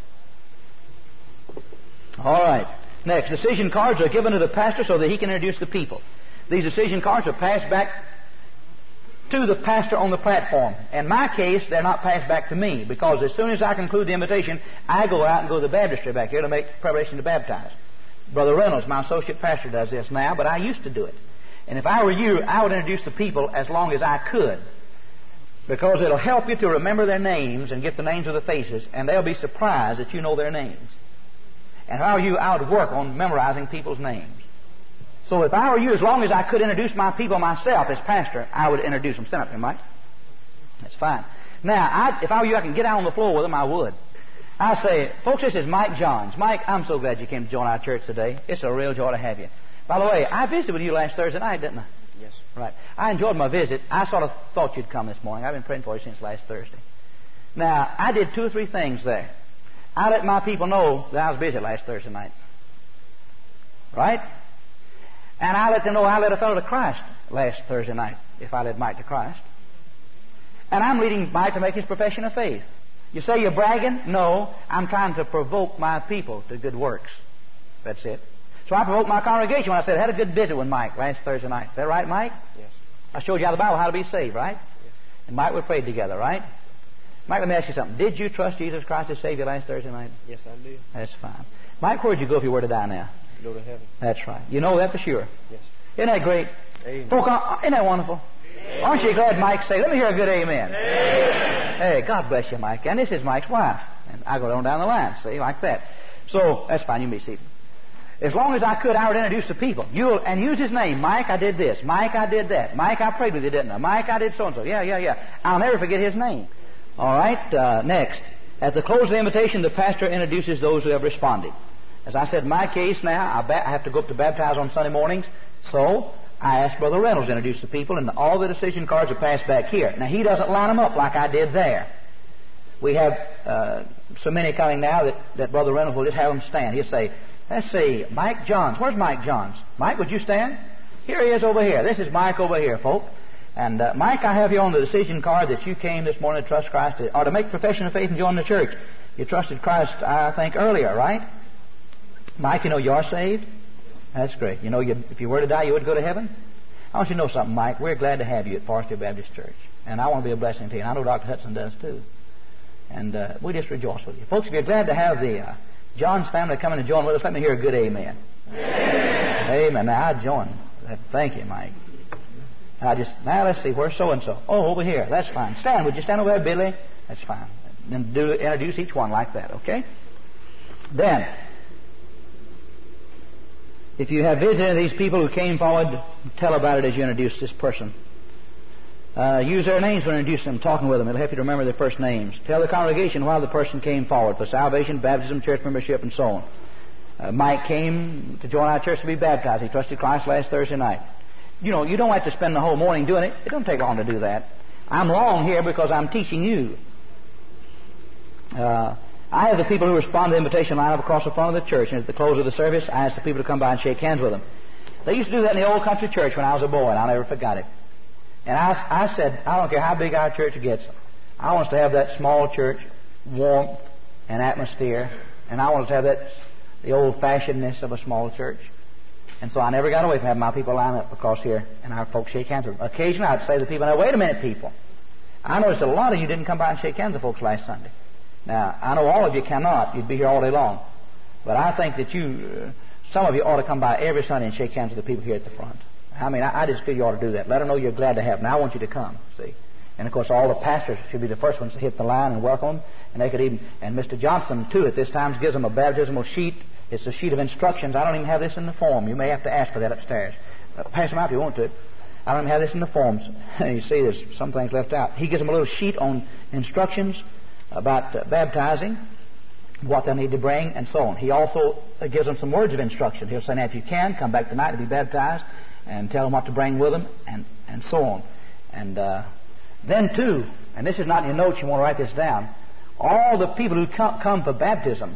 All right. Next, decision cards are given to the pastor so that he can introduce the people. These decision cards are passed back to the pastor on the platform. In my case, they're not passed back to me, because as soon as I conclude the invitation, I go out and go to the baptistry back here to make preparation to baptize. Brother Reynolds, my associate pastor, does this now, but I used to do it. And if I were you, I would introduce the people as long as I could, because it'll help you to remember their names and get the names of the faces, and they'll be surprised that you know their names. And if I were you, I would work on memorizing people's names. So if I were you, as long as I could introduce my people myself as pastor, I would introduce them. Stand up here, Mike. That's fine. Now, I, if I were you, I can get out on the floor with them, I would. I say, folks, this is Mike Johns. Mike, I'm so glad you came to join our church today. It's a real joy to have you. By the way, I visited with you last Thursday night, didn't I? Yes. Right. I enjoyed my visit. I sort of thought you'd come this morning. I've been praying for you since last Thursday. Now, I did two or three things there. I let my people know that I was busy last Thursday night. Right? And I let them know I led a fellow to Christ last Thursday night, if I led Mike to Christ. And I'm leading Mike to make his profession of faith. You say you're bragging? No, I'm trying to provoke my people to good works. That's it. So I provoked my congregation when I said I had a good visit with Mike last Thursday night. Is that right, Mike? Yes. I showed you out of the Bible how to be saved, right? Yes. And Mike, we prayed together, right? Mike, let me ask you something. Did you trust Jesus Christ to save you last Thursday night? Yes, I did. That's fine. Mike, where'd you go if you were to die now? Go to heaven. That's right. You know that for sure. Yes. Isn't that great? Amen. Folk, isn't that wonderful? Amen. Aren't you glad Mike say, let me hear a good amen. Amen. Hey, God bless you, Mike. And this is Mike's wife. And I go on down the line, see, like that. So, that's fine. You can be seated. As long as I could, I would introduce the people. You'll, and use his name. Mike, I did this. Mike, I did that. Mike, I prayed with you, didn't I? Mike, I did so-and-so. Yeah, yeah, yeah. I'll never forget his name. All right, uh, next. At the close of the invitation, the pastor introduces those who have responded. As I said, in my case now, I, ba- I have to go up to baptize on Sunday mornings, so I asked Brother Reynolds to introduce the people, and all the decision cards are passed back here. Now, he doesn't line them up like I did there. We have uh, so many coming now that, that Brother Reynolds will just have them stand. He'll say, let's see, Mike Johns. Where's Mike Johns? Mike, would you stand? Here he is over here. This is Mike over here, folk. And uh, Mike, I have you on the decision card that you came this morning to trust Christ, to, or to make profession of faith and join the church. You trusted Christ, I think, earlier, right? Mike, you know you're saved? That's great. You know, you, if you were to die, you would go to heaven? I want you to know something, Mike. We're glad to have you at Forest Hill Baptist Church. And I want to be a blessing to you. And I know Doctor Hudson does, too. And uh, we just rejoice with you. Folks, if you're glad to have the uh, John's family come in and join with us, let me hear a good amen. Amen. Amen. Now, I join. Thank you, Mike. I just, now let's see, where's so-and-so? Oh, over here. That's fine. Stand. Would you stand over there, Billy? That's fine. Then do introduce each one like that, okay? Then, if you have visited these people who came forward, tell about it as you introduce this person. Uh, use their names when introducing them, talking with them. It'll help you to remember their first names. Tell the congregation why the person came forward, for salvation, baptism, church membership, and so on. Uh, Mike came to join our church to be baptized. He trusted Christ last Thursday night. You know, you don't have to spend the whole morning doing it. It don't take long to do that. I'm long here because I'm teaching you. Uh, I have the people who respond to the invitation line up across the front of the church, and at the close of the service, I ask the people to come by and shake hands with them. They used to do that in the old country church when I was a boy, and I'll never forget it. And I, I said, I don't care how big our church gets, I want us to have that small church warmth and atmosphere, and I want us to have that the old-fashionedness of a small church. And so I never got away from having my people line up across here and our folks shake hands with them. Occasionally I'd say to the people, now wait a minute, people. I noticed that a lot of you didn't come by and shake hands with folks last Sunday. Now, I know all of you cannot. You'd be here all day long. But I think that you, uh, some of you ought to come by every Sunday and shake hands with the people here at the front. I mean, I, I just feel you ought to do that. Let them know you're glad to have them. Now I want you to come, see. And of course all the pastors should be the first ones to hit the line and welcome them. And they could even, and Mister Johnson too at this time gives them a baptismal sheet. It's a sheet of instructions. I don't even have this in the form. You may have to ask for that upstairs. Uh, pass them out if you want to. I don't even have this in the forms. You see, there's some things left out. He gives them a little sheet on instructions about uh, baptizing, what they need to bring, and so on. He also uh, gives them some words of instruction. He'll say, now if you can, come back tonight to be baptized, and tell them what to bring with them, and, and so on. And uh, then, too, and this is not in your notes, you want to write this down, all the people who come, come for baptism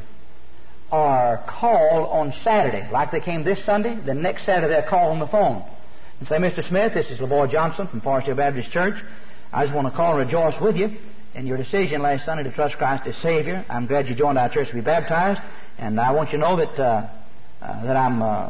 are called on Saturday. Like they came this Sunday, the next Saturday they're called on the phone. And say, Mister Smith, this is LeVoy Johnson from Forest Hill Baptist Church. I just want to call and rejoice with you in your decision last Sunday to trust Christ as Savior. I'm glad you joined our church to be baptized. And I want you to know that, uh, uh, that I'm uh,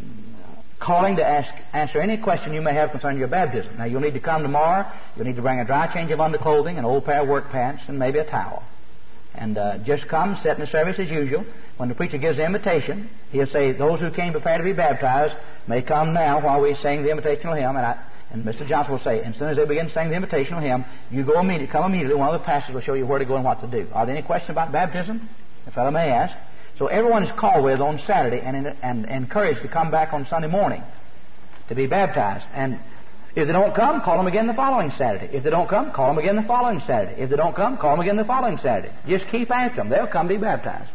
calling to ask, answer any question you may have concerning your baptism. Now, you'll need to come tomorrow. You'll need to bring a dry change of underclothing, an old pair of work pants, and maybe a towel. And uh, just come, sit in the service as usual. When the preacher gives the invitation, he'll say, those who came prepared to be baptized may come now while we sing the invitational hymn. And, I, and Mister Johnson will say, as soon as they begin to sing the invitational hymn, you go immediately, come immediately. One of the pastors will show you where to go and what to do. Are there any questions about baptism? A fellow may ask. So everyone is called with on Saturday and, and encouraged to come back on Sunday morning to be baptized. And if they don't come, call them again the following Saturday. If they don't come, call them again the following Saturday. If they don't come, call them again the following Saturday. Just keep after them. They'll come to be baptized.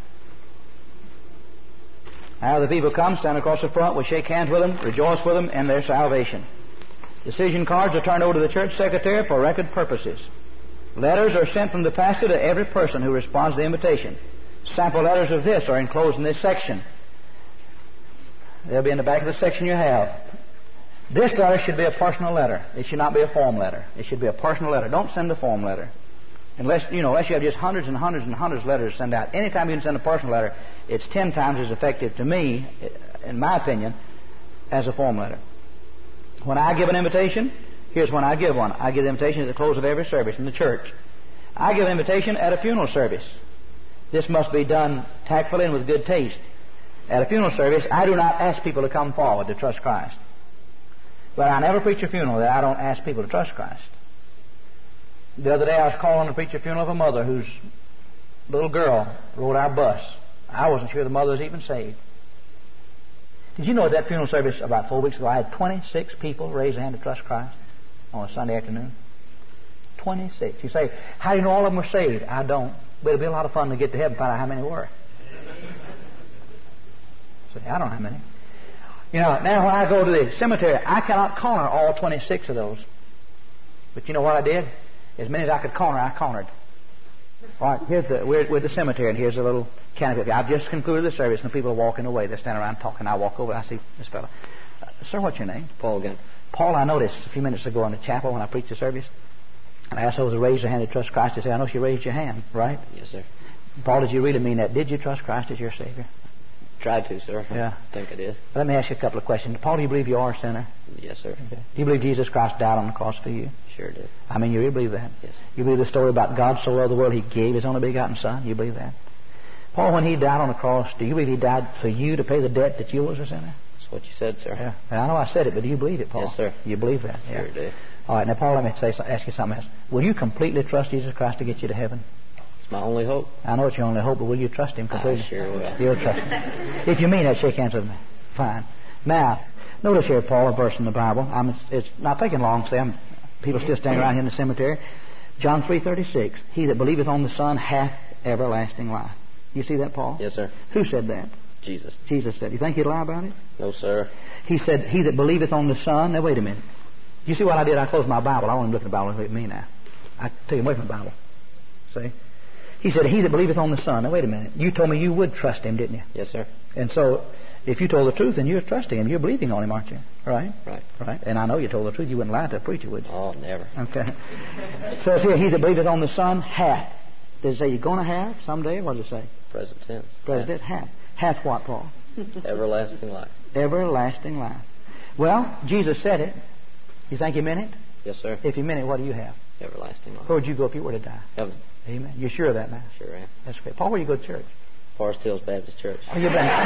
Now the people come, stand across the front, we shake hands with them, rejoice with them in their salvation. Decision cards are turned over to the church secretary for record purposes. Letters are sent from the pastor to every person who responds to the invitation. Sample letters of this are enclosed in this section. They'll be in the back of the section you have. This letter should be a personal letter. It should not be a form letter. It should be a personal letter. Don't send a form letter. Unless, you know, unless you have just hundreds and hundreds and hundreds of letters to send out. Anytime you can send a personal letter, it's ten times as effective to me, in my opinion, as a form letter. When I give an invitation, here's when I give one. I give the invitation at the close of every service in the church. I give invitation at a funeral service. This must be done tactfully and with good taste. At a funeral service, I do not ask people to come forward to trust Christ. But I never preach a funeral that I don't ask people to trust Christ. The other day I was called on to preach a funeral of a mother whose little girl rode our bus. I wasn't sure the mother was even saved. Did you know at that funeral service about four weeks ago I had twenty-six people raise their hand to trust Christ on a Sunday afternoon? twenty-six. You say, how do you know all of them were saved? I don't. But it'll be a lot of fun to get to heaven and find out how many were. Say, I don't know how many. You know, now when I go to the cemetery, I cannot corner all twenty-six of those. But you know what I did? As many as I could corner, I cornered. All right, here's the, we're, we're at the cemetery, and here's a little canopy. I've just concluded the service, and the people are walking away. They're standing around talking. I walk over, and I see this fellow. Uh, sir, what's your name? Paul again. Paul, I noticed a few minutes ago in the chapel when I preached the service, and I asked those to raise their hand to trust Christ. They say, I know you raised your hand, right? Yes, sir. Paul, did you really mean that? Did you trust Christ as your Savior? Tried to, sir. Yeah. I think I did. Let me ask you a couple of questions. Paul, do you believe you are a sinner? Yes, sir. Okay. Do you believe Jesus Christ died on the cross for you? Sure did. I mean, you really believe that? Yes. You believe the story about God so loved the world He gave His only begotten Son? You believe that? Paul, when He died on the cross, do you believe He died for you to pay the debt that you was a sinner? That's what you said, sir. Yeah. And I know I said it, but do you believe it, Paul? Yes, sir. You believe that? Sure Yeah. do. All right. Now, Paul, let me say, ask you something else. Will you completely trust Jesus Christ to get you to heaven? It's my only hope. I know it's your only hope, but will you trust Him completely? I sure will. You'll trust Him. If you mean that, shake hands with me. Fine. Now, notice here, Paul, a verse in the Bible. I'm, it's not taking long to say. I'm, people still standing around here in the cemetery. John three thirty-six. He that believeth on the Son hath everlasting life. You see that, Paul? Yes, sir. Who said that? Jesus. Jesus said. You think he'd lie about it? No, sir. He said, he that believeth on the Son. Now, wait a minute. You see what I did? I closed my Bible. I want him to look at the Bible and look at me now. I take him away from the Bible. See? He said, he that believeth on the Son. Now, wait a minute. You told me you would trust Him, didn't you? Yes, sir. And so, if you told the truth, then you're trusting Him. You're believing on Him, aren't you? Right? Right. Right. And I know you told the truth. You wouldn't lie to a preacher, would you? Oh, never. Okay. It says here, he that believeth on the Son hath. Does it say you're going to have someday? What does it say? Present tense. Present hath. Hath what, Paul? Everlasting life. Everlasting life. Well, Jesus said it. You think He meant it? Yes, sir. If He meant it, what do you have? Everlasting life. Where would you go if you were to die? Heaven. Amen. You're sure of that now? Sure am. That's great. Paul, where you go to church? Forest Hills Baptist Church. Oh, you've been.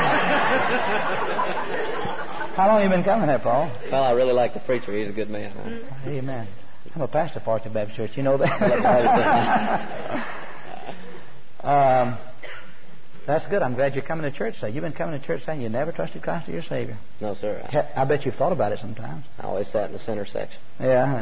How long have you been coming there, Paul? Well, I really like the preacher. He's a good man. Huh? Amen. I'm a pastor of Forest Hills Baptist Church. You know that? um, that's good. I'm glad you're coming to church. So you've been coming to church saying you never trusted Christ as your Savior. No, sir. I, I bet you've thought about it sometimes. I always sat in the center section. Yeah.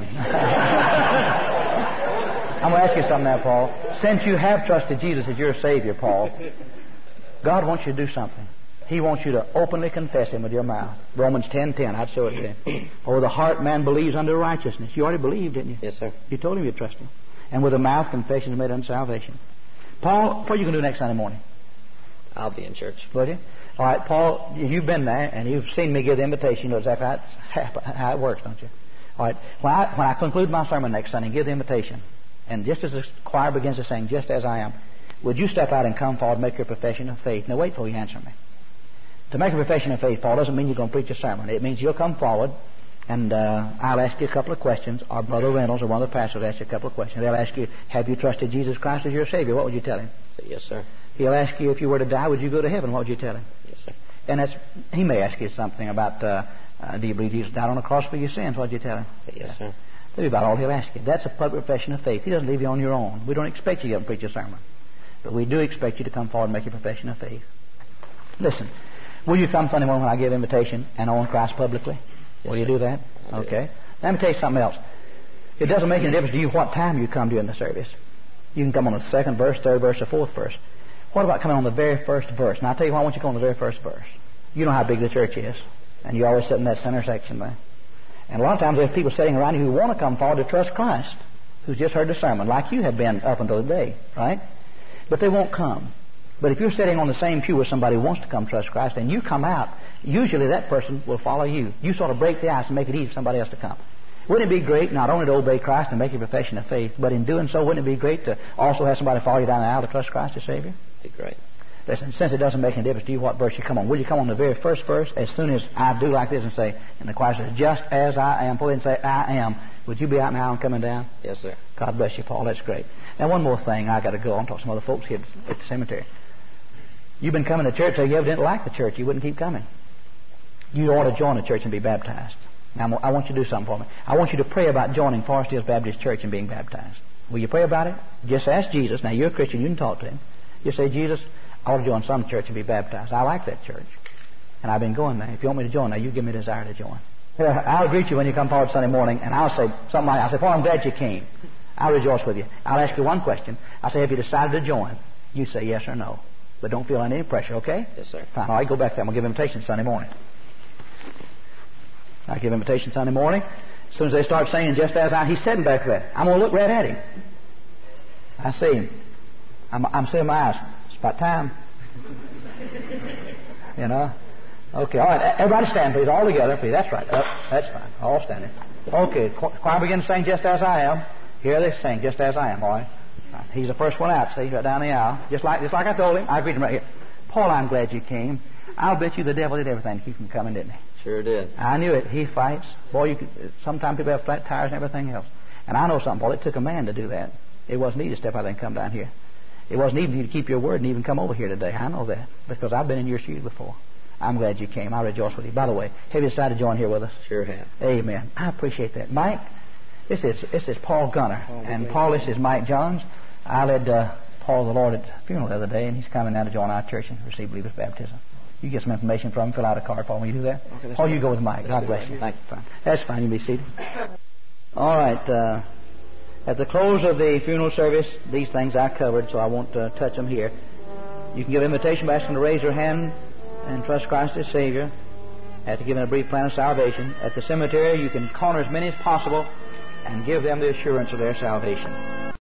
I'm going to ask you something now, Paul. Since you have trusted Jesus as your Savior, Paul, God wants you to do something. He wants you to openly confess Him with your mouth. Romans ten ten. I'd show it to you. For with the heart man believes unto righteousness. You already believed, didn't you? Yes, sir. You told Him you trust Him. And with the mouth confession is made unto salvation. Paul, what are you going to do next Sunday morning? I'll be in church. Will you? All right, Paul, you've been there, and you've seen me give the invitation. You know exactly how, it, how it works, don't you? All right. When I, when I conclude my sermon next Sunday, give the invitation. And just as the choir begins to sing, just as I am, would you step out and come forward and make your profession of faith? Now, wait till you answer me. To make a profession of faith, Paul, doesn't mean you're going to preach a sermon. It means you'll come forward, and uh, I'll ask you a couple of questions, or Brother Reynolds or one of the pastors will ask you a couple of questions. They'll ask you, have you trusted Jesus Christ as your Savior? What would you tell him? Yes, sir. He'll ask you, if you were to die, would you go to heaven? What would you tell him? Yes, sir. And that's, he may ask you something about, uh, uh, do you believe Jesus died on the cross for your sins? What would you tell him? Yes, sir. That'll be about all he'll ask you. That's a public profession of faith. He doesn't leave you on your own. We don't expect you to preach a sermon. But we do expect you to come forward and make your profession of faith. Listen, will you come Sunday morning when I give invitation and own Christ publicly? Yes, will you sir. do that? I do. Okay. Let me tell you something else. It doesn't make any difference to you what time you come during the service. You can come on the second verse, third verse, or fourth verse. What about coming on the very first verse? Now, I'll tell you why I want you to go on the very first verse. You know how big the church is, and you always sit in that center section there. And a lot of times there's people sitting around you who want to come forward to trust Christ, who's just heard the sermon, like you have been up until today, right? But they won't come. But if you're sitting on the same pew with somebody who wants to come trust Christ, and you come out, usually that person will follow you. You sort of break the ice and make it easy for somebody else to come. Wouldn't it be great not only to obey Christ and make your profession of faith, but in doing so, wouldn't it be great to also have somebody follow you down the aisle to trust Christ as Savior? Be great. Listen, since it doesn't make any difference to you what verse you come on, will you come on the very first verse as soon as I do like this and say, and the choir says, just as I am, pull in and say, I am, Would you be out now and coming down? Yes, sir. God bless you, Paul. That's great. Now, one more thing. I got to go. I'm talking to some other folks here at the cemetery. You've been coming to church, so you evidently like the church. You wouldn't keep coming. You ought to join the church and be baptized. Now, I want you to do something for me. I want you to pray about joining Forest Hills Baptist Church and being baptized. Will you pray about it? Just ask Jesus. Now, you're a Christian. You can talk to him. Just say, Jesus, I ought to join some church and be baptized. I like that church. And I've been going there. If you want me to join, now you give me a desire to join. I'll greet you when you come forward Sunday morning, and I'll say something like, I'll say, Paul, I'm glad you came. I'll rejoice with you. I'll ask you one question. I'll say, have you decided to join? You say yes or no. But don't feel any pressure, okay? Yes, sir. Fine. All right, go back there. I'm going to give invitation Sunday morning. I give invitation Sunday morning. As soon as they start singing, just as I, he's sitting back there. I'm going to look right at him. I see him. I'm, I'm seeing my eyes. It's about time. You know? Okay, all right. Everybody stand, please. All together, please. That's right. Up. That's fine. All standing. Okay, choir begin to sing just as I am. Here they sing just as I am, all right? He's the first one out, see, right down the aisle. Just like just like I told him. I greeted him right here. Paul, I'm glad you came. I'll bet you the devil did everything to keep him coming, didn't he? Sure did. I knew it. He fights. Boy, you could, sometimes people have flat tires and everything else. And I know something, Paul. It took a man to do that. It wasn't easy to step out there and come down here. It wasn't even for you to keep your word and even come over here today. I know that because I've been in your shoes before. I'm glad you came. I rejoice with you. By the way, have you decided to join here with us? Sure have. Amen. I appreciate that. Mike, this is this is Paul Gunner. Oh, and Paul, this is Mike Johns. I led uh, Paul the Lord at the funeral the other day, and he's coming now to join our church and receive believer's baptism. You get some information from him, fill out a card for him. Will you do that? Okay, Paul, you go with Mike. God bless you. Thank you. Fine. That's fine. You can be seated. All right. Uh, at the close of the funeral service, these things I covered, so I won't uh, touch them here. You can give an invitation by asking them to raise their hand and trust Christ as Savior. After giving a brief plan of salvation. At the cemetery, you can corner as many as possible and give them the assurance of their salvation.